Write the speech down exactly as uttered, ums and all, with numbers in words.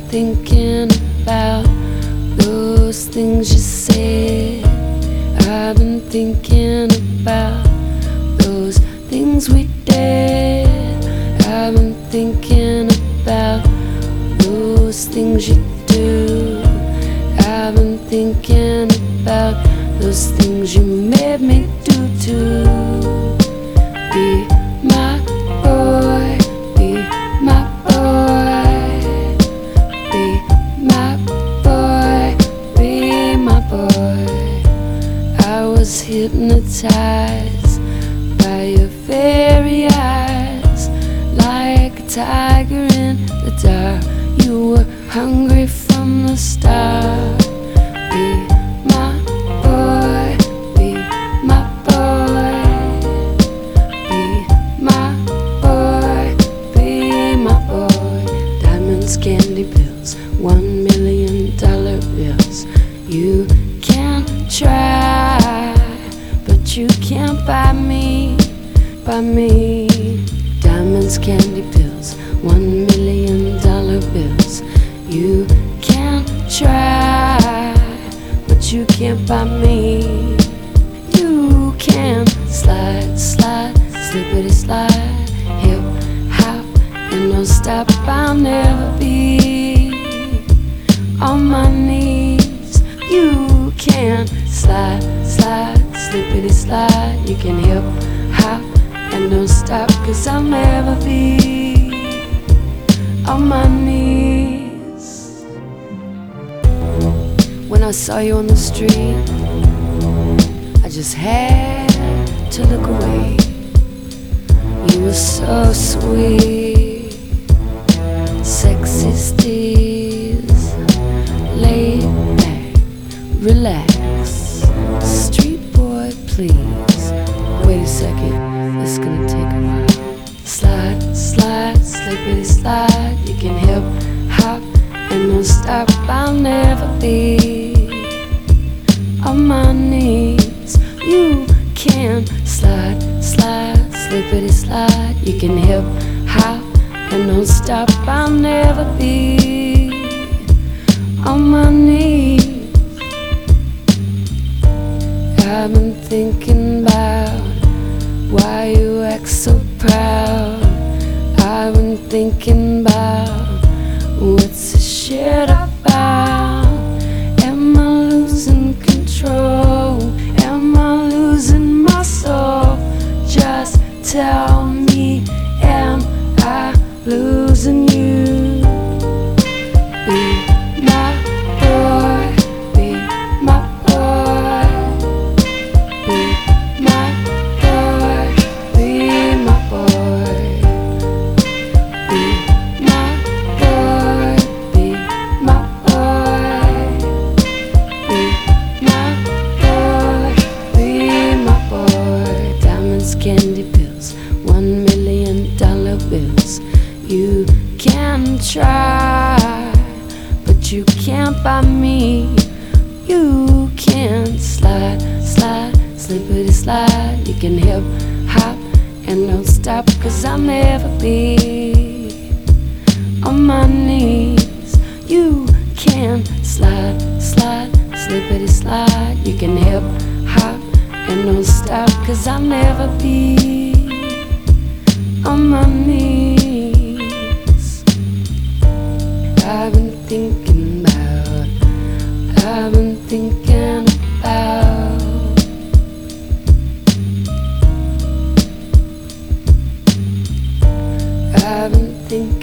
thinking about those things you said. I've been thinking about those things we did. I've been thinking about those things you do. I've been thinking about those things you made me do too. Be my boy, be my boy, be my boy, be my boy. I was hypnotized by your very eyes, like a tiger in the dark. You were hungry from the start. Be my boy, be my boy, be my boy, be my boy. Diamonds, candy pills, one million dollar bills. You can try, but you can't buy me, buy me. Diamonds, candy pills, one million dollar bills. You can try, but you can't buy me. You can slide, slide, slippity slide, hip hop, and don't stop. I'll never be on my knees. You can slide, slide, slippity slide. You can hip hop and don't stop, 'cause I'll never be on my knees. When I saw you on the street, I just had to look away. You were so sweet, sexy steez, laid back, relax, street boy please. Wait a second, it's gonna take a while. Slide, slide, slippity slide. You can hip hop and don't stop. I'll never be on my knees. You can slide, slide, slippity slide. You can hip hop and don't stop. I'll never be on my knees. I've been thinking about why you act so proud. I've been thinking about what's this shit about. Am I losing control? Am I losing my soul? Just tell me, am I losing you? Be my boy, be my boy, be my boy, be my boy, be my boy, be my boy, be my boy, be my boy. Diamonds, candy pills, one million dollar bills. You can try, but you can't buy me. You can slide, slide, slippity slide. You can hip hop and don't stop, 'cause I'll never be on my knees. You can slide, slide, slippity slide. You can hip hop and don't stop, 'cause I'll never be on my knees. I've been thinking about, I've been thinking about. I've been thinking